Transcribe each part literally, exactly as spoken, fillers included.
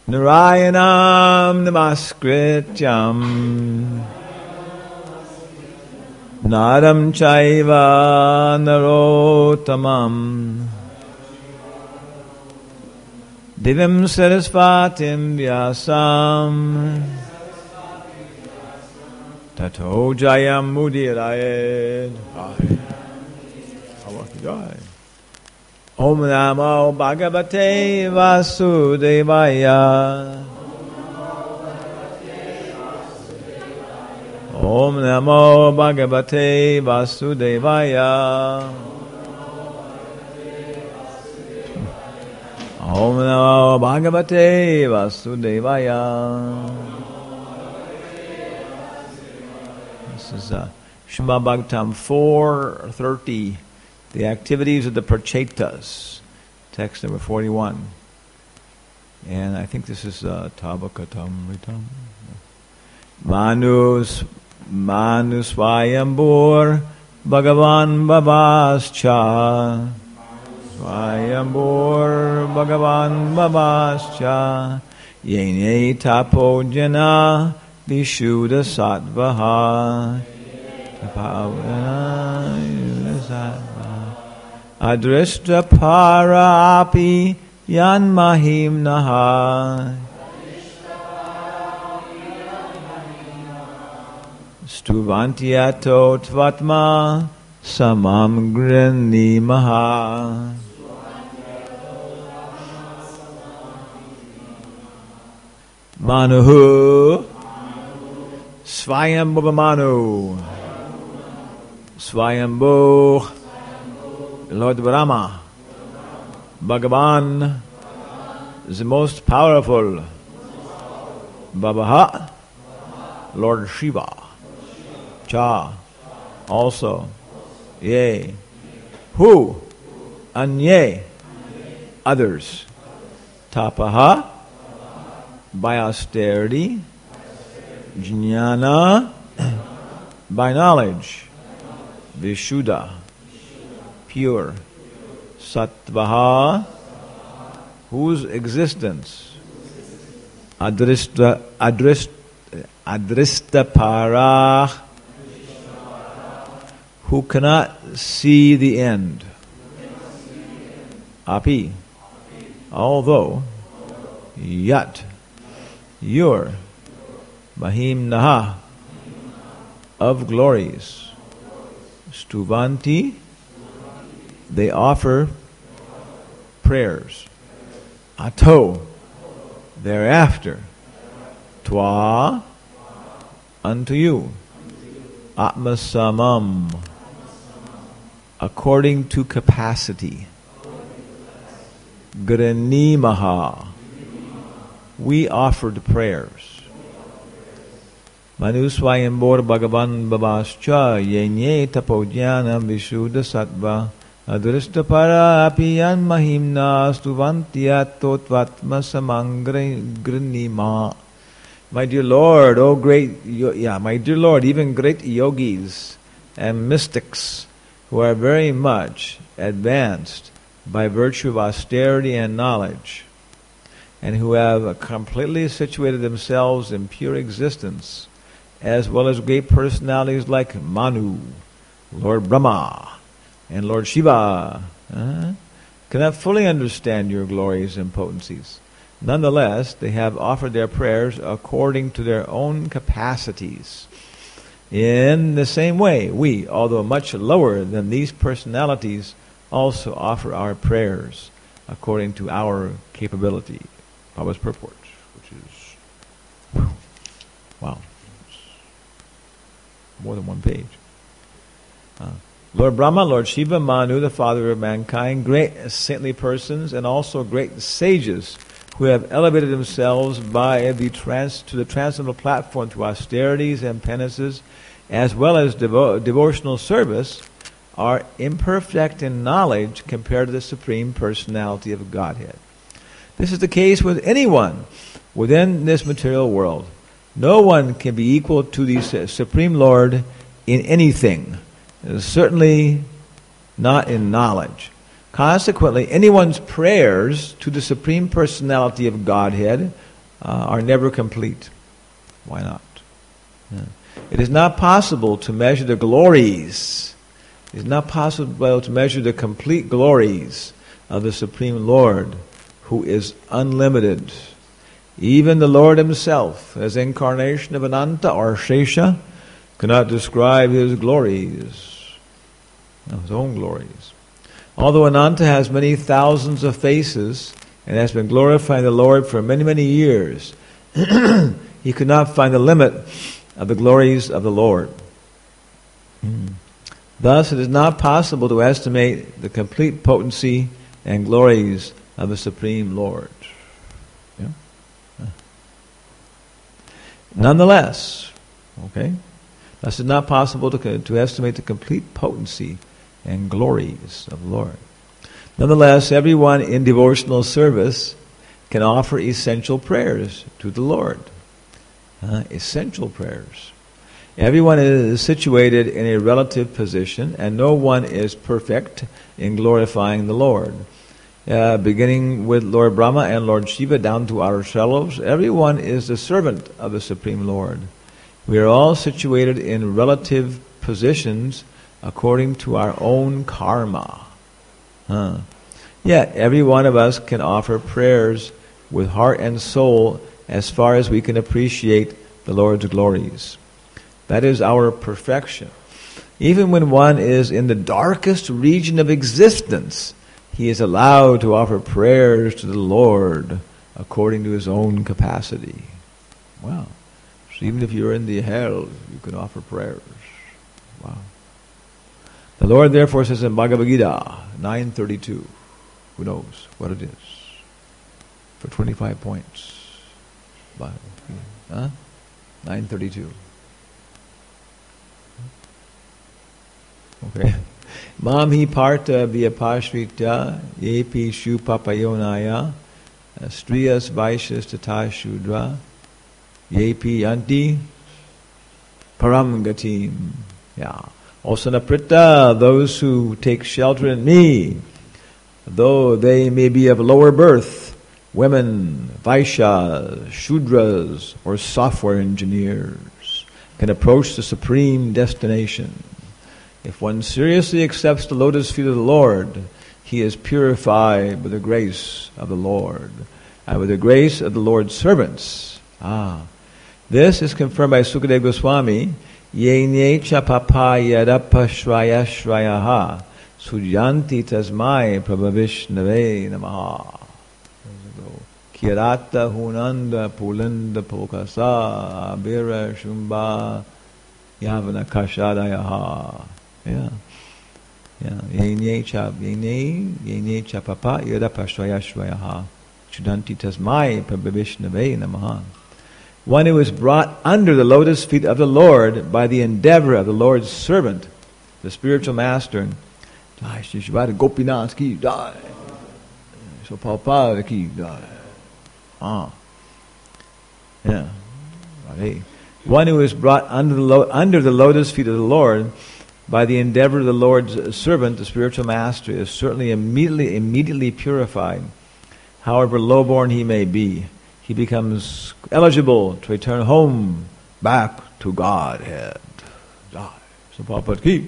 Narayanam namaskrityam Naram chaiva narotamam Divim sarasvatim vyasam Tato jayam mudirayed. Om Namo Bhagavate Vasudevaya. Om Namo Bhagavate Vasudevaya. Om Namo Bhagavate Vasudevaya. This is uh, Srimad Bhagavatam four thirty. The activities of the Prachetas, text number forty-one. And I think this is uh, Tabakatam Ritam. Manus Manusvayambur Bhagavan Babascha. Svayambur Bhagavan Babascha. Yene Tapojana Vishuddha Sattvaha. Tapavana Sattvaha. Adrishta para api yan mahim naha. Stuvantiato tvatma samam grini maha. Manuhu Swayambhuva Manu Swayambhu Lord Brahma, Bhagavan is the most powerful. Babaha, Lord Shiva. Cha, also. Ye. Who? Anye, others. Tapaha, by austerity. Jnana, by knowledge. Vishuddha, pure. Sattvaha, whose existence. Adrista, adrist, adrista para, who cannot see the end. Api, although, yat, your, mahim naha, of glories. Stuvanti, they offer prayers. Ato, thereafter. Twa, unto you. Atmasamam, according to capacity. Granimaha, we offered prayers. Manusvayambur Bhagavan Babascha Yenye Tapojnana Vishuddha Sattva Adrishta para apiyan mahimna stuvantiyato tvatma samangrinima. My dear Lord, oh great, yeah, my dear Lord, even great yogis and mystics who are very much advanced by virtue of austerity and knowledge, and who have completely situated themselves in pure existence, as well as great personalities like Manu, Lord Brahma, and Lord Shiva, uh, cannot fully understand your glories and potencies. Nonetheless, they have offered their prayers according to their own capacities. In the same way, we, although much lower than these personalities, also offer our prayers according to our capability. Prabhupada's purport, which is, whew, wow, more than one page. Uh, Lord Brahma, Lord Shiva, Manu, the father of mankind, great saintly persons, and also great sages who have elevated themselves by the trans to the transcendental platform through austerities and penances, as well as devo- devotional service, are imperfect in knowledge compared to the Supreme Personality of Godhead. This is the case with anyone within this material world. No one can be equal to the Supreme Lord in anything. Certainly not in knowledge. Consequently, anyone's prayers to the Supreme Personality of Godhead uh, are never complete. Why not? Yeah. It is not possible to measure the glories. It is not possible to measure the complete glories of the Supreme Lord, who is unlimited. Even the Lord himself, as incarnation of Ananta or Shesha, cannot describe his glories, no, his own glories. Although Ananta has many thousands of faces and has been glorifying the Lord for many, many years, he could not find the limit of the glories of the Lord. Mm. Thus, it is not possible to estimate the complete potency and glories of the Supreme Lord. Yeah? Uh. Nonetheless, okay, thus it is not possible to, to estimate the complete potency and glories of the Lord. Nonetheless, everyone in devotional service can offer essential prayers to the Lord. Uh, essential prayers. Everyone is situated in a relative position, and no one is perfect in glorifying the Lord. Uh, beginning with Lord Brahma and Lord Shiva down to ourselves, everyone is the servant of the Supreme Lord. We are all situated in relative positions according to our own karma. Huh. Yet, every one of us can offer prayers with heart and soul as far as we can appreciate the Lord's glories. That is our perfection. Even when one is in the darkest region of existence, he is allowed to offer prayers to the Lord according to his own capacity. Wow. So even if you're in the hell, you can offer prayers. Wow. The Lord therefore says in Bhagavad Gita, nine thirty-two, who knows what it is, for twenty-five points. Huh? nine thirty-two. Okay. Mam hi parta vyapashrita yepi shu papayonaya striyas vaishas tata shudra yepi yanti param gatim. Yeah. Osanaprita, those who take shelter in me, though they may be of lower birth, women, Vaishyas, Shudras, or software engineers, can approach the supreme destination. If one seriously accepts the lotus feet of the Lord, he is purified by the grace of the Lord, and with the grace of the Lord's servants. Ah, this is confirmed by Sukadeva Goswami. Yenye cha papa yadapa shraya shrayaha sujanti tasmai prabhavishnave namaha. Kirata hunanda pulinda pokasa abira shumba yavana kashadayaha. Yeah. Yeah. Yenye cha yenye yenye cha papa yadapa shraya shrayaha sujanti tasmai prabhavishnave namaha. One who is brought under the lotus feet of the Lord by the endeavor of the Lord's servant, the spiritual master. Jai Shri Shivada Gopinath ki jai. So Prabhupada ki jai. Ah. Yeah. Right. One who is brought under the, lo- under the lotus feet of the Lord by the endeavor of the Lord's servant, the spiritual master, is certainly immediately immediately purified, however lowborn he may be. He becomes eligible to return home back to Godhead. So Prabhupada ki.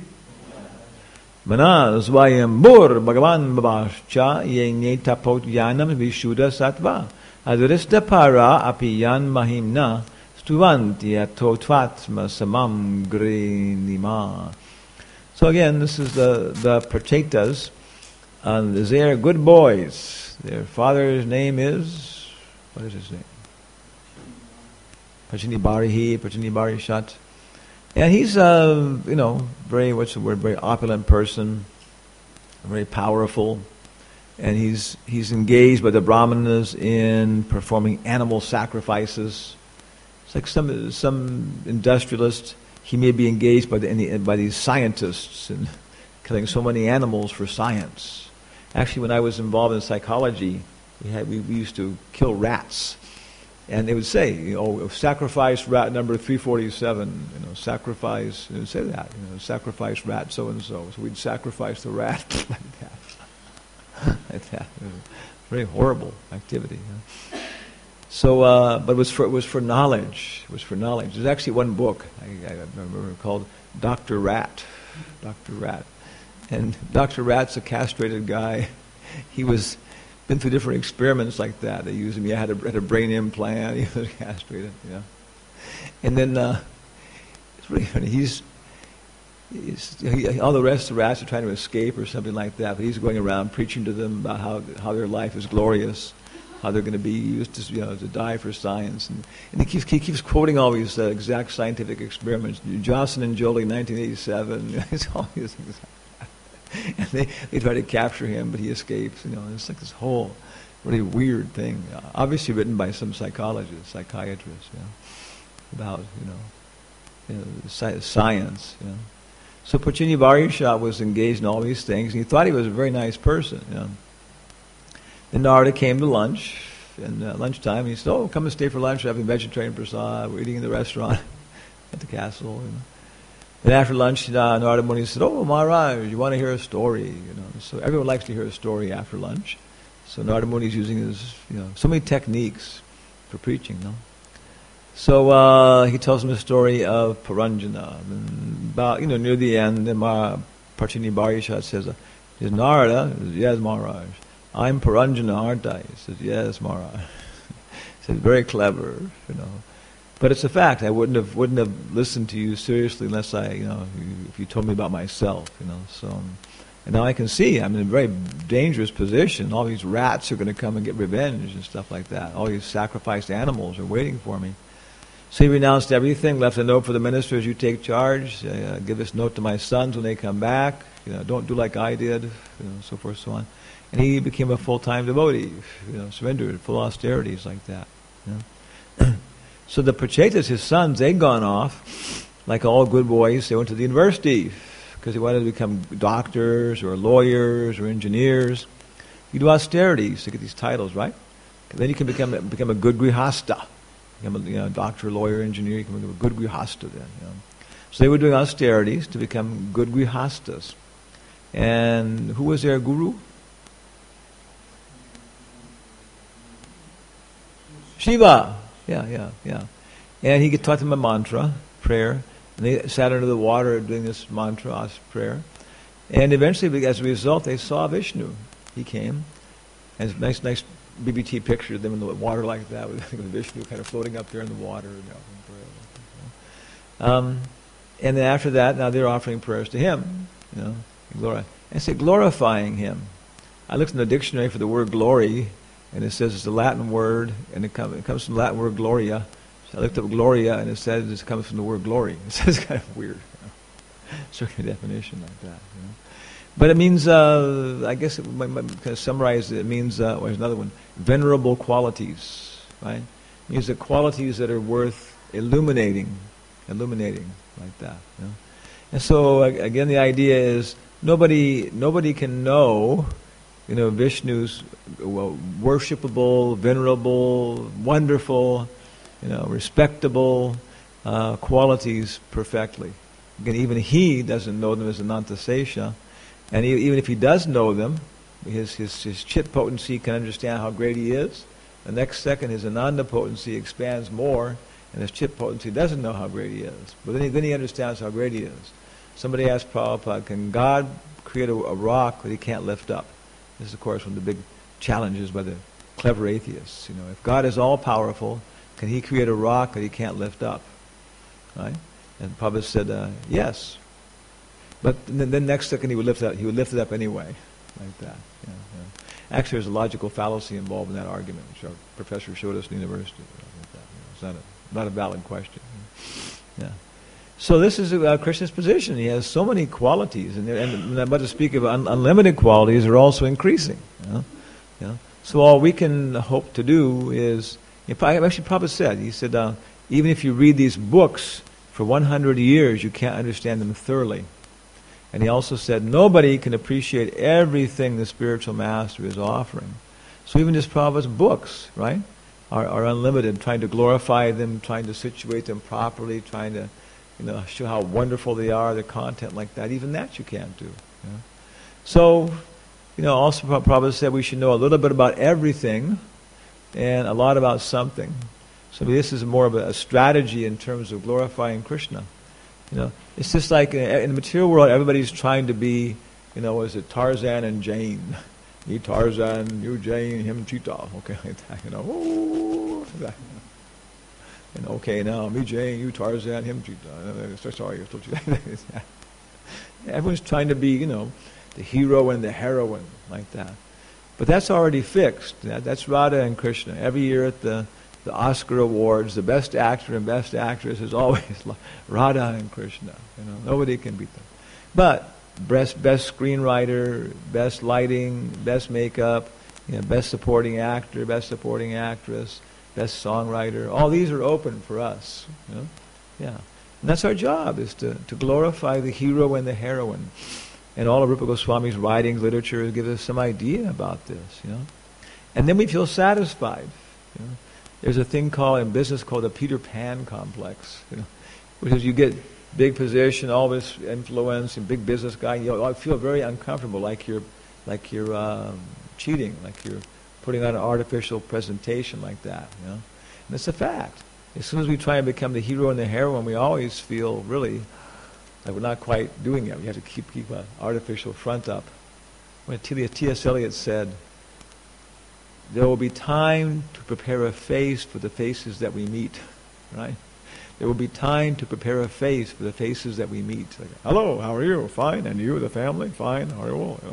Manas vayambur bhagavan babascha yenye tapot yanam vishuddha sattva adrista para apiyan mahimna stuvanti atotvatma samam grinima. So again, this is the, the Prachetas. Uh, they are good boys. Their father's name is... What is his name? Prachini Barihi, Prachini Barishat. And he's, uh, you know, very, what's the word, very opulent person, very powerful. And he's he's engaged by the Brahmanas in performing animal sacrifices. It's like some some industrialist, he may be engaged by, the, by these scientists in killing so many animals for science. Actually, when I was involved in psychology, We, had, we, we used to kill rats, and they would say, you know, sacrifice rat number three forty-seven. You know, sacrifice. They would say that. You know, sacrifice rat so and so. So we'd sacrifice the rat like that. Like that. It was a very horrible activity. Huh? So, uh, but it was for it was for knowledge. It was for knowledge. There's actually one book I, I remember called Doctor Rat. Doctor Rat, and Doctor Rat's a castrated guy. He was been through different experiments like that. They used him. He had a, had a brain implant. He was castrated. You know, and then uh, it's really funny. He's, he's he, all the rest of the rats are trying to escape or something like that. But he's going around preaching to them about how how their life is glorious. How they're going to be used to, you know, to die for science, and, and he keeps he keeps quoting all these uh, exact scientific experiments. Johnson and Jolie, nineteen eighty-seven. It's all these things, and they they try to capture him, but he escapes. You know, it's like this whole really weird thing. Uh, obviously written by some psychologist, psychiatrist, you know, about you know, you know sci- science. You know, so Puccini Barisha was engaged in all these things, and he thought he was a very nice person. You know. Then Narada came to lunch, and uh, lunchtime, he said, oh, come and stay for lunch. We're having vegetarian prasad. We're eating in the restaurant at the castle. You know. And after lunch, uh, Narada Muni said, oh, Maharaj, you want to hear a story? You know. So everyone likes to hear a story after lunch. So Narada Muni is using his, you know, so many techniques for preaching. No? So uh, he tells them the story of Paranjana. And about, you know, near the end, then Mah- Puccini Barisha says, uh, says, Narada, he says, yes, Maharaj. I'm Paranjana, aren't I? He says, yes, Maharaj. He says, very clever, you know. But it's a fact. I wouldn't have wouldn't have listened to you seriously unless I, you know, if you, if you told me about myself, you know. So, um, and now I can see I'm in a very dangerous position. All these rats are going to come and get revenge and stuff like that. All these sacrificed animals are waiting for me. So he renounced everything, left a note for the ministers, you take charge, uh, give this note to my sons when they come back, you know, don't do like I did, you know, so forth, so on. And he became a full-time devotee, you know, surrendered, full austerities like that. You know? So the Prachetas, his sons, they'd gone off, like all good boys, they went to the university, because they wanted to become doctors, or lawyers, or engineers. You do austerities to get these titles, right? Then you can become, become a good grihasta. Become a you know, doctor, lawyer, engineer, you can become a good grihasta then. You know? So they were doing austerities to become good grihastas. And who was their guru? Shiva. Yeah, yeah, yeah. And he taught them a mantra, prayer. And they sat under the water doing this mantra, prayer. And eventually, as a result, they saw Vishnu. He came. And it's a nice, nice B B T picture of them in the water like that, with Vishnu kind of floating up there in the water. You know, um, and then after that, now they're offering prayers to him. You know, glori- and say glorifying him. I looked in the dictionary for the word glory, and it says it's a Latin word, and it, come, it comes from the Latin word gloria. So I looked up gloria, and it says it comes from the word glory. It says kind of weird, you know, certain definition like that. You know. But it means, uh, I guess, it might, might kind of summarize it, it means, uh, or there's another one, venerable qualities, right? It means the qualities that are worth illuminating, illuminating, like that. You know? And so, again, the idea is nobody, nobody can know, you know, Vishnu's well, worshipable, venerable, wonderful, you know, respectable uh, qualities perfectly. Again, even he doesn't know them as Anantasesha. And he, even if he does know them, his, his, his chit potency can understand how great he is. The next second, his Ananda potency expands more, and his chit potency doesn't know how great he is. But then he, then he understands how great he is. Somebody asked Prabhupada, can God create a, a rock that he can't lift up? This is, of course, one of the big challenges by the clever atheists. You know, if God is all-powerful, can he create a rock that he can't lift up? Right? And Prabhupada said, uh, yes. But then, then next second he would lift it up, he would lift it up anyway, like that. Yeah, yeah. Actually, there's a logical fallacy involved in that argument, which our professor showed us in the university. Like that. You know, it's not a not a valid question. Yeah. So this is uh, Krishna's position. He has so many qualities, and, and I'm about to speak of un- unlimited qualities are also increasing. You know? You know? So all we can hope to do is, if I actually Prabhupada said, he said, uh, even if you read these books for one hundred years, you can't understand them thoroughly. And he also said, nobody can appreciate everything the spiritual master is offering. So even just Prabhupada's books, right, are, are unlimited, trying to glorify them, trying to situate them properly, trying to, you know, show how wonderful they are, their content like that. Even that you can't do. You know? So, you know, also Prabhupada said we should know a little bit about everything, and a lot about something. So this is more of a, a strategy in terms of glorifying Krishna. You know, it's just like in, in the material world, everybody's trying to be, you know, is it Tarzan and Jane? Me Tarzan, you Jane, him Cheetah. Okay, like that, you know. Ooh, that. And okay, now me Jane, you Tarzan, him Cheetah. So sorry, I told you that. Everyone's trying to be, you know, the hero and the heroine, like that. But that's already fixed. That, that's Radha and Krishna. Every year at the the Oscar Awards, the best actor and best actress is always Radha and Krishna. You know, nobody can beat them. But best best screenwriter, best lighting, best makeup, you know, best supporting actor, best supporting actress, best songwriter. All these are open for us. You know? Yeah, and that's our job, is to to glorify the hero and the heroine. And all of Rupa Goswami's writings, literature, gives us some idea about this. You know, and then we feel satisfied. You know? There's a thing called in business called the Peter Pan complex, you know, which is you get big position, all this influence, and big business guy. You know, I feel very uncomfortable, like you're, like you're um, cheating, like you're putting on an artificial presentation like that. You know, and it's a fact. As soon as we try and become the hero and the heroine, we always feel really like we're not quite doing it. We have to keep keep an artificial front up. When T S Eliot said, there will be time to prepare a face for the faces that we meet, right? There will be time to prepare a face for the faces that we meet. Like, hello, how are you? Fine. And you, the family? Fine. How are you all?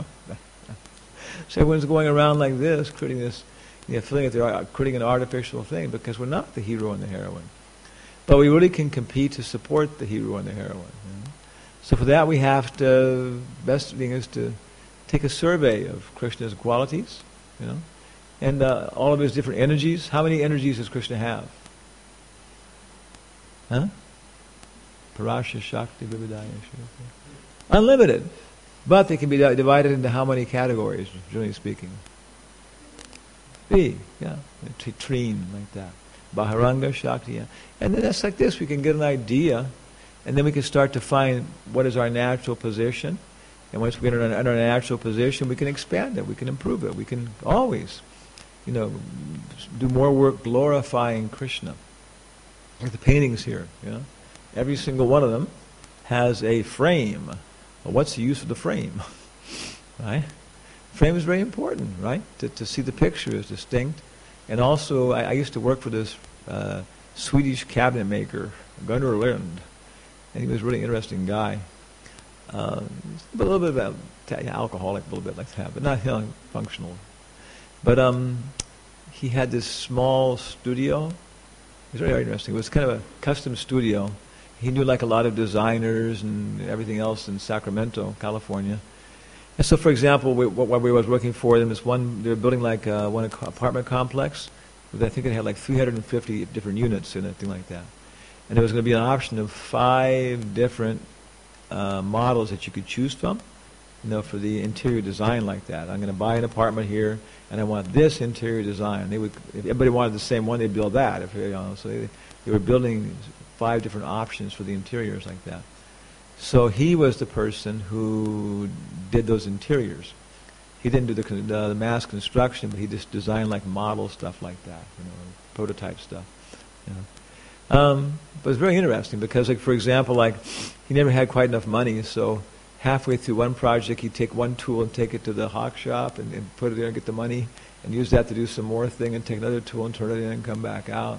So everyone's going around like this, creating this, you know, feeling that they're creating an artificial thing because we're not the hero and the heroine. But we really can compete to support the hero and the heroine. You know? So for that we have to, best thing is to take a survey of Krishna's qualities, you know, and uh, all of his different energies. How many energies does Krishna have? Huh? Parasya Shakti Vividaya Shakti. Unlimited. But they can be di- divided into how many categories, generally speaking? Three, yeah. Treen, like that. Baharanga Shakti, yeah. And then that's like this. We can get an idea, and then we can start to find what is our natural position. And once we get in our, in our natural position, we can expand it. We can improve it. We can always, you know, do more work glorifying Krishna. Like the paintings here, you know. Every single one of them has a frame. Well, what's the use of the frame? Right? Frame is very important, right? To to see the picture is distinct. And also, I, I used to work for this uh, Swedish cabinet maker, Gunnar Lind, and he was a really interesting guy. Uh, a little bit about alcoholic, a little bit like that, but not, you know, functional. But um, he had this small studio. It was very, very interesting. It was kind of a custom studio. He knew like a lot of designers and everything else in Sacramento, California. And so, for example, we, what we was working for them is one. They were building like uh, one apartment complex. I think it had like three hundred fifty different units in it, thing like that. And there was going to be an option of five different uh, models that you could choose from, you know, for the interior design like that. I'm going to buy an apartment here, and I want this interior design. They would, if everybody wanted the same one, they'd build that. If you know, so they, they were building five different options for the interiors like that. So he was the person who did those interiors. He didn't do the, uh, the mass construction, but he just designed like model stuff like that, you know, prototype stuff. You know. Um, but it's very interesting because, like for example, like he never had quite enough money, so halfway through one project, he'd take one tool and take it to the hawk shop and, and put it there and get the money, and use that to do some more thing, and take another tool and turn it in and come back out.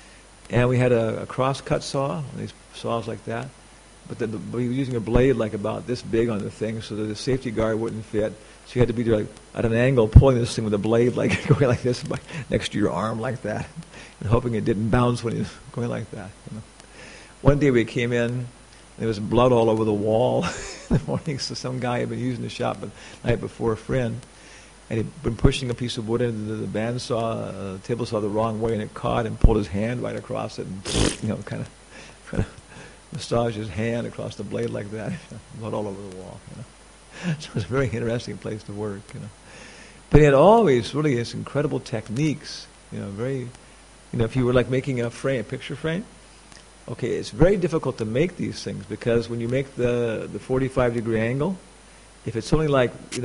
And we had a, a cross-cut saw, these saws like that. But the, the, we were using a blade like about this big on the thing so that the safety guard wouldn't fit. So you had to be there like, at an angle pulling this thing with a blade like going like this next to your arm like that, and hoping it didn't bounce when you was going like that. You know. One day we came in, and there was blood all over the wall in the morning. So some guy had been using the shop the night before, a friend, and he'd been pushing a piece of wood into the, the bandsaw, uh, table saw the wrong way, and it caught and pulled his hand right across it, and you know, kind of, kind of massage his hand across the blade like that, blood all over the wall. You know. So it was a very interesting place to work. You know, but he had always really his incredible techniques. You know, very, you know, if you were like making a frame, a picture frame. Okay, it's very difficult to make these things because when you make the the forty-five degree angle, if it's only like, you know,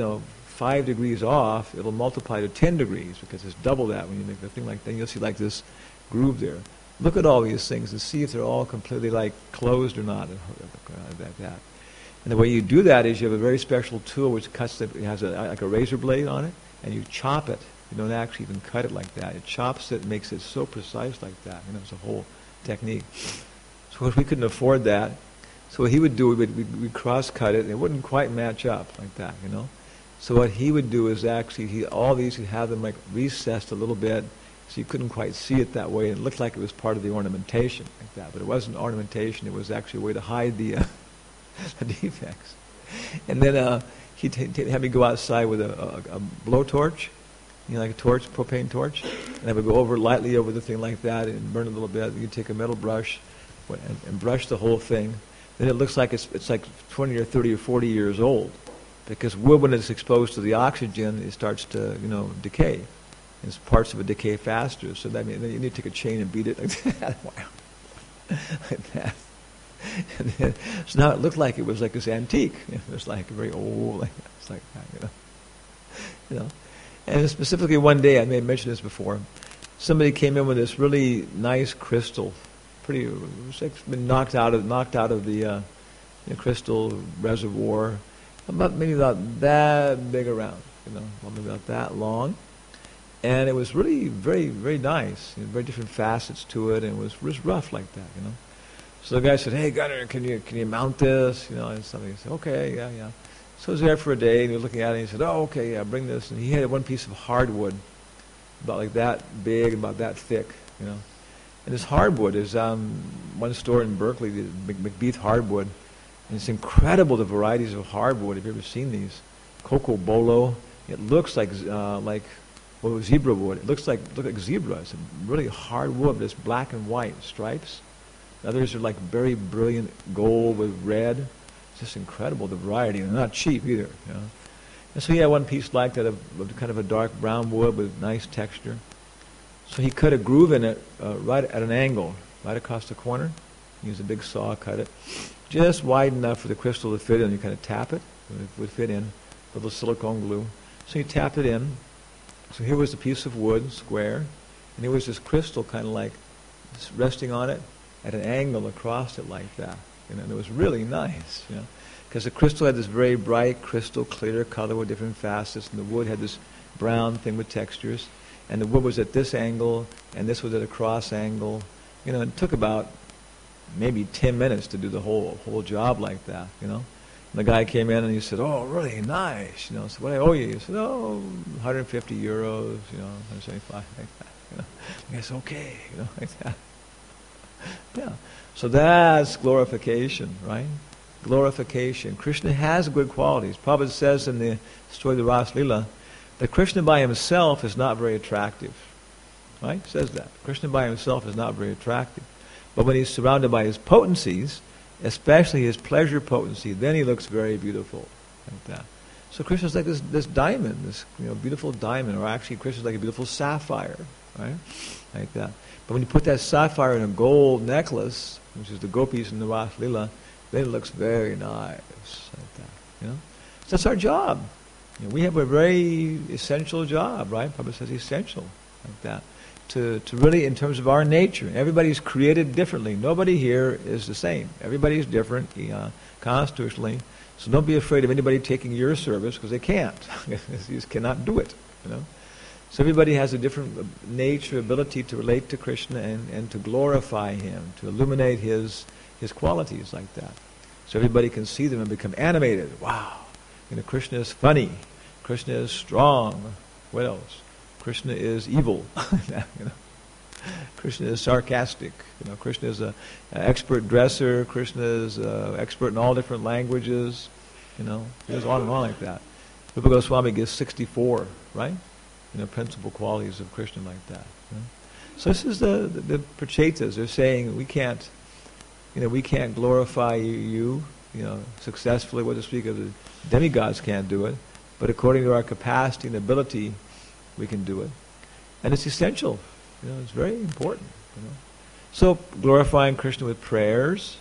five degrees off, it'll multiply to ten degrees because it's double that when you make the thing like that. You'll see like this groove there. Look at all these things and see if they're all completely like closed or not. Like that. And the way you do that is you have a very special tool which cuts the, it has a, like a razor blade on it, and you chop it. You don't actually even cut it like that. It chops it and makes it so precise like that. You know, it's a whole technique. So if we couldn't afford that, so what he would do, we would we'd, we'd cross-cut it, and it wouldn't quite match up like that, you know. So what he would do is actually, he, all these, he'd have them like recessed a little bit, so you couldn't quite see it that way. And it looked like it was part of the ornamentation like that, but it wasn't ornamentation. It was actually a way to hide the, uh, the defects. And then uh, he'd t- t- have me go outside with a, a, a blowtorch, you know, like a torch, propane torch, and I would go over lightly over the thing like that and burn it a little bit. You'd take a metal brush and, and brush the whole thing. Then it looks like it's it's like twenty or thirty or forty years old, because wood, when it's exposed to the oxygen, it starts to, you know, decay. And parts of it decay faster. So that means you need to take a chain and beat it like that. Wow, like that. And then, so now it looked like it was like this antique. It was like very old, like it's like that, you know. You know. And specifically one day, I may have mentioned this before, somebody came in with this really nice crystal, pretty, it was like been knocked out of knocked out of the, uh, the crystal reservoir, about maybe about that big around, you know, maybe about that long, and it was really very very nice, you know, very different facets to it, and it was was rough like that, you know. So the guy said, "Hey Gunnar, can you can you mount this?" You know, and something. He said, "Okay, yeah, yeah." So I was there for a day, and he was looking at it, and he said, "Oh, okay, yeah, bring this." And he had one piece of hardwood, about like that big, about that thick, you know. And this hardwood is um, one store in Berkeley, the McBeath hardwood, and it's incredible the varieties of hardwood. Have you ever seen these? Coco Bolo. It looks like uh, like well, zebra wood. It looks like look like zebra. It's a really hard wood, but it's black and white stripes. Others are like very brilliant gold with red. It's just incredible, the variety, and not cheap either. You know? And so he had one piece like that of, of kind of a dark brown wood with nice texture. So he cut a groove in it uh, right at an angle, right across the corner. He used a big saw, cut it, just wide enough for the crystal to fit in. You kind of tap it, and it would fit in with a silicone glue. So he tapped it in. So here was a piece of wood, square, and here was this crystal kind of like resting on it at an angle across it like that. You know, and it was really nice, you know, because the crystal had this very bright, crystal clear color with different facets, and the wood had this brown thing with textures, and the wood was at this angle, and this was at a cross angle. You know, it took about maybe ten minutes to do the whole whole job like that, you know. And the guy came in and he said, "Oh, really nice," you know. So what I owe you? He said, "Oh, one hundred fifty euros, you know, one hundred seventy-five, like that." You know, I guess okay, you know, like that. Yeah. So that's glorification, right? Glorification. Krishna has good qualities. Prabhupada says in the story of the Ras Lila that Krishna by himself is not very attractive. Right? He says that. Krishna by himself is not very attractive. But when he's surrounded by his potencies, especially his pleasure potency, then he looks very beautiful. Like that. So Krishna's like this, this diamond, this you know beautiful diamond, or actually Krishna's like a beautiful sapphire, right? Like that. But when you put that sapphire in a gold necklace, which is the gopis in the Ras Lila, then it looks very nice, like that. You know, so that's our job. You know, we have a very essential job, right? Prabhupada says essential, like that. To to really, in terms of our nature, everybody's created differently. Nobody here is the same. Everybody's different uh, constitutionally. So don't be afraid of anybody taking your service, because they can't. You just cannot do it. You know. So everybody has a different nature, ability to relate to Krishna and, and to glorify Him, to illuminate His His qualities like that. So everybody can see them and become animated. Wow, you know, Krishna is funny. Krishna is strong. What else? Krishna is evil. You know, Krishna is sarcastic. You know, Krishna is an expert dresser. Krishna is uh, expert in all different languages. You know, it goes on and on like that. Rupa Goswami gives sixty-four, right? You know, principal qualities of Krishna like that. You know? So this is the the, the Prachetas. They're saying we can't, you know, we can't glorify you, you, you know, successfully. What to speak of, the demigods can't do it, but according to our capacity and ability, we can do it, and it's essential. You know, it's very important. You know, so glorifying Krishna with prayers,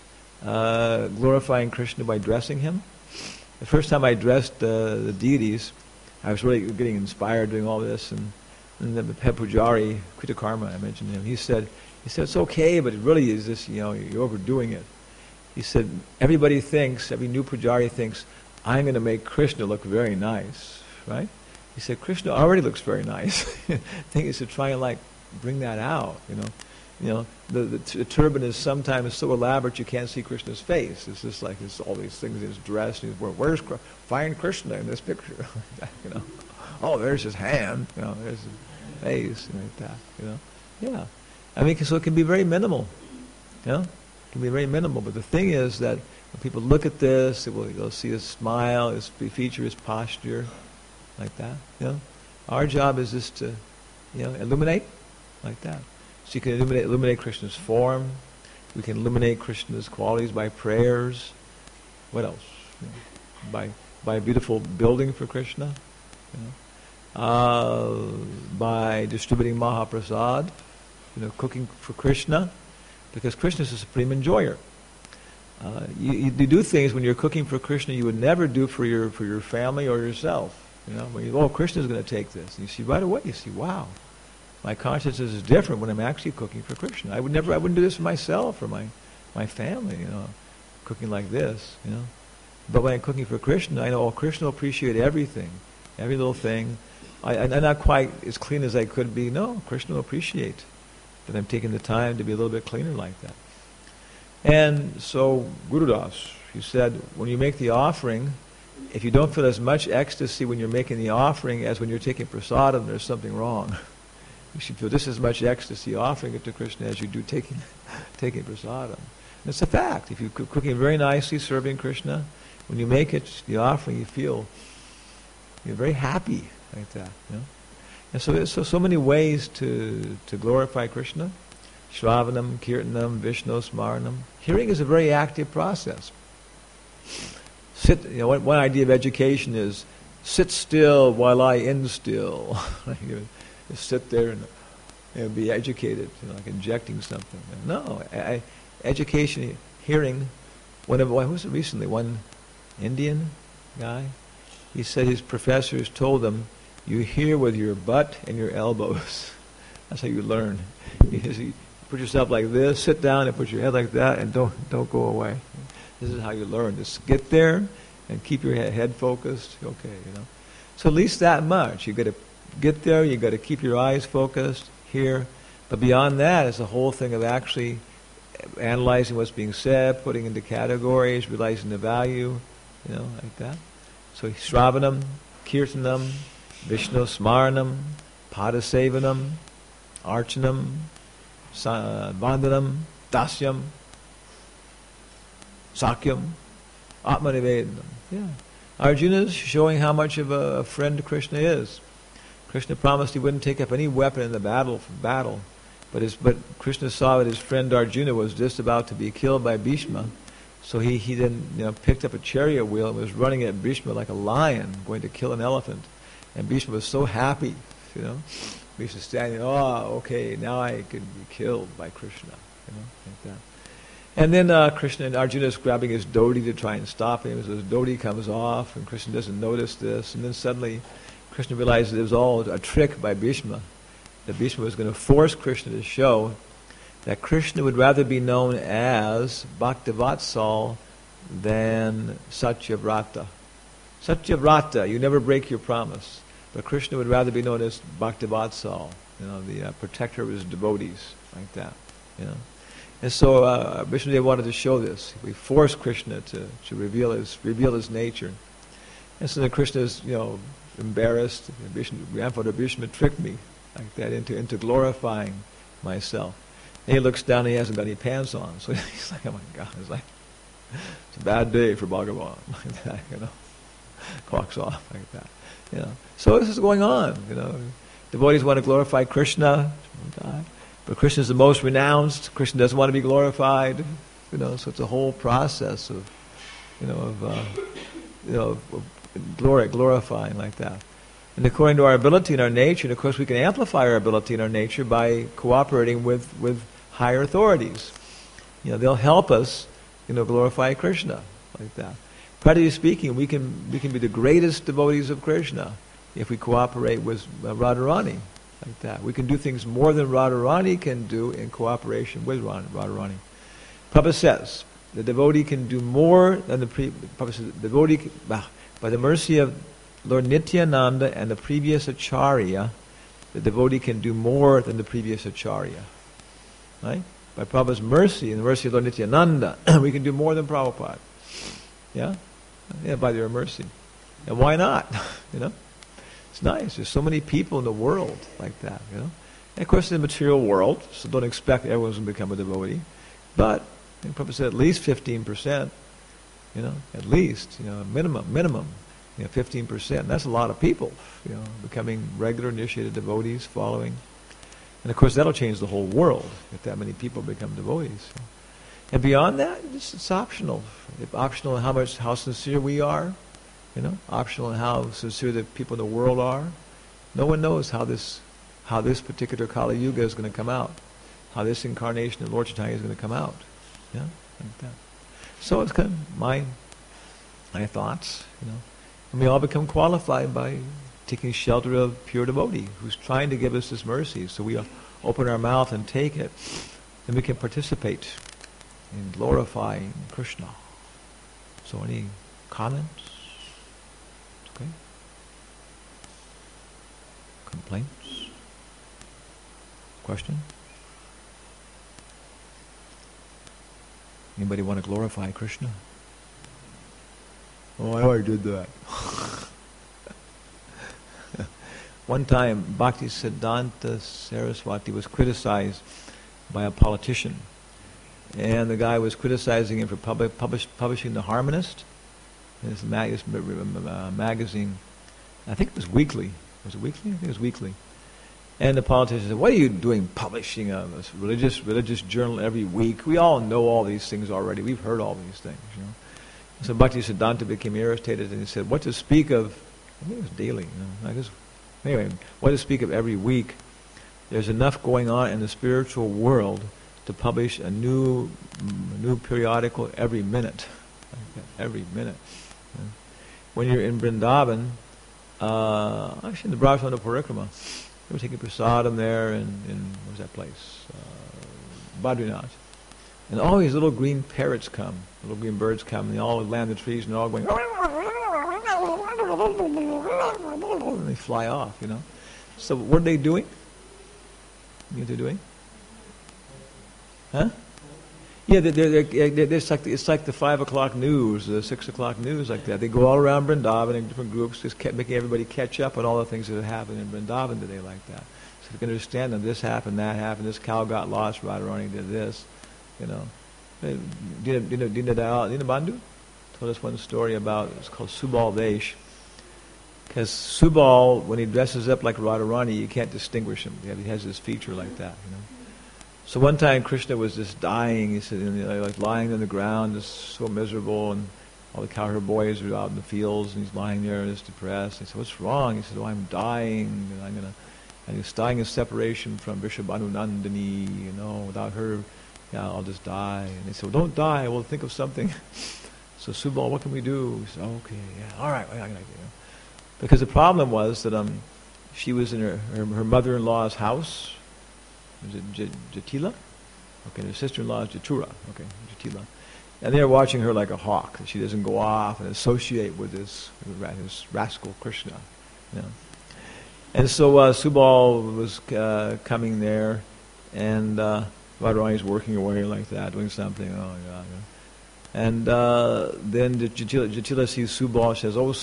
uh, glorifying Krishna by dressing Him. The first time I dressed uh, the deities, I was really getting inspired doing all this, and, and the head pujari, Kritakarma, I mentioned him, he said, he said, it's okay, but it really is this, you know, you're overdoing it. He said, everybody thinks, every new pujari thinks, I'm going to make Krishna look very nice, right? He said, Krishna already looks very nice. The thing is to try and like bring that out, you know. You know, the, the, the turban is sometimes so elaborate you can't see Krishna's face. It's just like it's all these things in his dress. And he's, Where, where's find Krishna in this picture? You know, oh, there's his hand. You know, there's his face, like that. You know, yeah. I mean, so it can be very minimal. You know, it can be very minimal. But the thing is that when people look at this, they will, they'll see his smile, his feature, his posture, like that. You know, our job is just to, you know, illuminate, like that. So you can illuminate, illuminate Krishna's form. We can illuminate Krishna's qualities by prayers. What else? You know, by by beautiful building for Krishna. You know, uh, by distributing Mahaprasad. You know, cooking for Krishna, because Krishna is a supreme enjoyer. Uh, you, you do things when you're cooking for Krishna you would never do for your for your family or yourself. You know, when you, oh, Krishna's going to take this, and you see right away, you see, wow. My consciousness is different when I'm actually cooking for Krishna. I would never, I wouldn't do this for myself or my, my family, you know, cooking like this, you know. But when I'm cooking for Krishna, I know, oh, Krishna will appreciate everything, every little thing. I, I'm not quite as clean as I could be. No, Krishna will appreciate that I'm taking the time to be a little bit cleaner like that. And so, Guru Das, he said, when you make the offering, if you don't feel as much ecstasy when you're making the offering as when you're taking prasadam, there's something wrong. You should feel just as much ecstasy offering it to Krishna as you do taking taking prasadam. And it's a fact. If you're cooking very nicely, serving Krishna, when you make it, the offering, you feel you're very happy like that. You know? And so there's so, so many ways to, to glorify Krishna. Shravanam, Kirtanam, Vishnu, Smaranam. Hearing is a very active process. Sit. You know, one, one idea of education is sit still while I instill. Just sit there and, and be educated, you know, like injecting something. No, I, I, education, hearing. One of who was it recently? One Indian guy. He said his professors told him, "You hear with your butt and your elbows. That's how you learn. You, you put yourself like this, sit down, and put your head like that, and don't don't go away. This is how you learn. Just get there and keep your head, head focused. Okay, you know. So at least that much. You got to get there, you've got to keep your eyes focused here. But beyond that is the whole thing of actually analyzing what's being said, putting into categories, realizing the value, you know, like that. So Shravanam, Kirtanam, Vishnu Smaranam, Padasevanam, Archanam, uh, Vandanam, Dasyam, Sakyam, Atmanivedanam. Yeah. Arjuna's showing how much of a friend Krishna is. Krishna promised he wouldn't take up any weapon in the battle for battle, but his, but Krishna saw that his friend Arjuna was just about to be killed by Bhishma, so he, he then you know picked up a chariot wheel and was running at Bhishma like a lion, going to kill an elephant. And Bhishma was so happy, you know. Bhishma standing, oh, okay, now I could be killed by Krishna, you know, like that. And then uh, Krishna and Arjuna is grabbing his dhoti to try and stop him. So his dhoti comes off, and Krishna doesn't notice this, and then suddenly Krishna realizes it was all a trick by Bhishma. That Bhishma was going to force Krishna to show that Krishna would rather be known as Bhaktivatsal than Satyavrata. Satyavrata, you never break your promise. But Krishna would rather be known as Bhaktivatsal, you know, the uh, protector of his devotees, like that, you know. And so uh, Vishnudev wanted to show this. We forced Krishna to, to reveal his reveal his nature. And so then Krishna is, you know, embarrassed. Vishnu, Grandfather Bhishma tricked me like that into into glorifying myself. And he looks down and he hasn't got any pants on. So he's like, oh my God, it's like it's a bad day for Bhagavan, like that, you know. Clocks off like that. You know. So this is going on, you know. Devotees want to glorify Krishna, but Krishna is the most renounced. Krishna doesn't want to be glorified, you know. So it's a whole process of, you know, of, uh, you know, of, of glory, glorifying like that. And according to our ability and our nature, and of course we can amplify our ability and our nature by cooperating with, with higher authorities. You know, they'll help us, you know, glorify Krishna like that. Practically speaking, we can we can be the greatest devotees of Krishna if we cooperate with uh, Radharani, like that. We can do things more than Radharani can do in cooperation with Radharani. Prabhupada says, the devotee can do more than the pre- Prabhupada says, the devotee, by the mercy of Lord Nityananda and the previous Acharya, the devotee can do more than the previous Acharya. Right? By Prabhupada's mercy and the mercy of Lord Nityananda, we can do more than Prabhupada. Yeah? Yeah, by their mercy. And why not? You know? It's nice. There's so many people in the world like that, you know? And of course in the material world, so don't expect everyone's going to become a devotee. But, I think Prabhupada said at least fifteen percent, you know, at least, you know, minimum, minimum, you know, fifteen percent. That's a lot of people, you know, becoming regular initiated devotees, following. And of course that'll change the whole world if that many people become devotees. And beyond that, it's, it's optional. If optional in how much, how sincere we are, you know, optional in how sincere the people in the world are. No one knows how this, how this particular Kali Yuga is going to come out, how this incarnation of Lord Chaitanya is going to come out. Yeah, like that. So it's kind of my, my thoughts, you know. And we all become qualified by taking shelter of pure devotee who's trying to give us this mercy. So we open our mouth and take it, then we can participate in glorifying Krishna. So any comments? Okay. Complaints? Question? Anybody want to glorify Krishna? Oh, I already did that. One time, Bhakti Siddhanta Saraswati was criticized by a politician. And the guy was criticizing him for public, publish, publishing The Harmonist. This mag, this, uh, magazine, I think it was weekly. Was it weekly? I think it was weekly. And the politician said, what are you doing publishing a, a religious religious journal every week? We all know all these things already. We've heard all these things, you know. So Bhakti Siddhanta became irritated and he said, what to speak of, I think it was daily, you know, I guess, anyway, what to speak of every week? There's enough going on in the spiritual world to publish a new a new periodical every minute. Every minute. When you're in Vrindavan, uh, actually in the Brajmana Parikrama, they were taking prasadam there in, in what was that place? Uh, Badrinath. And all these little green parrots come, little green birds come, and they all land the trees and they're all going, and they fly off, you know. So what are they doing? You know what they're doing? Huh? Yeah, they're, they're, they're, they're, it's, like the, it's like the five o'clock news, the six o'clock news, like that. They go all around Vrindavan in different groups, just kept making everybody catch up on all the things that have happened in Vrindavan today, like that. So you can understand them. This happened, that happened. This cow got lost. Radharani did this, you know. Dina, Dina, Dina, Dina Bandhu told us one story about, it's called Subal Desh. Because Subal, when he dresses up like Radharani, you can't distinguish him. He has this feature like that, you know. So one time Krishna was just dying. He said, you know, like lying on the ground, just so miserable, and all the cowherd boys are out in the fields, and he's lying there, just depressed. He said, "What's wrong?" He said, "Oh, I'm dying. And I'm gonna, and he's dying in separation from Vrishabhanu Nandini. You know, without her, yeah, I'll just die." And he said, "Well, don't die. We'll think of something." So Subal, what can we do? He said, "Okay, yeah, all right, what can I do?" Because the problem was that um, she was in her, her, her mother-in-law's house. Was it J- Jatila? Okay, her sister-in-law is Jatura. Okay, Jatila. And they're watching her like a hawk. She doesn't go off and associate with this, this rascal Krishna. You know. And so uh, Subal was uh, coming there, and uh, Radharani's working away like that, doing something. Oh, yeah, yeah. And uh, then Jatila, Jatila sees Subal, says, "Oh,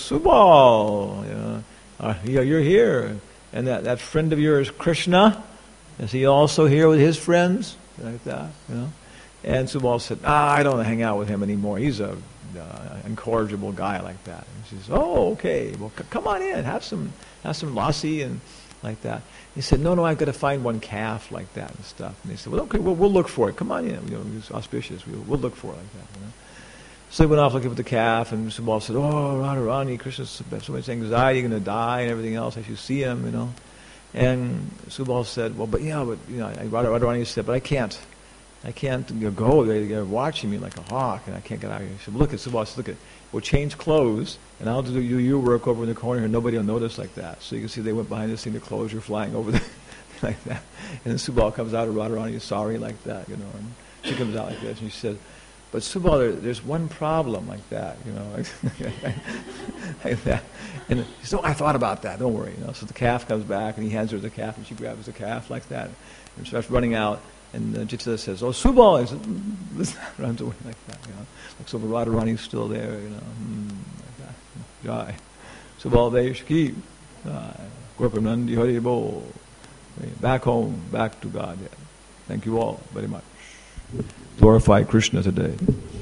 Subal, you know, uh, you're here. And that, that friend of yours, Krishna, is he also here with his friends?" Like that, you know. And Subal said, ah, I don't hang out with him anymore. He's a uh, incorrigible guy like that. And she says, oh, okay. Well, c- come on in. Have some have some lassi and like that. He said, no, no, I've got to find one calf like that and stuff. And they said, well, okay, well, we'll look for it. Come on in. You know, it's auspicious. We'll, we'll look for it like that. You know? So he went off looking for the calf, and Subal said, oh, Radharani, Krishna's so much anxiety, you're going to die and everything else. I should see him, you know. And Subal said, well, but yeah, but, you know, Radharani said, but I can't. I can't you know, go. They, they're watching me like a hawk, and I can't get out of here. He said, look at Subal. I said, look at, we'll change clothes, and I'll do you your work over in the corner here. Nobody will notice like that. So you can see they went behind the scene. The clothes are flying over there like that. And then Subal comes out, and Radharani is sorry like that, you know. And she comes out like this, and she said, but Subal, there, there's one problem like that, you know, like that. And he said, oh, I thought about that. Don't worry, you know. So the calf comes back, and he hands her the calf, and she grabs the calf like that, and starts running out. And uh, Jitita says, oh, Subal! He says, runs away like that, you know. Like so, Radharani's still there, you know, mm, like that. Jai. Subal Desh ki. Gopanandi Hari Bol. Back home, back to God. Yeah. Thank you all very much. Glorify Krishna today.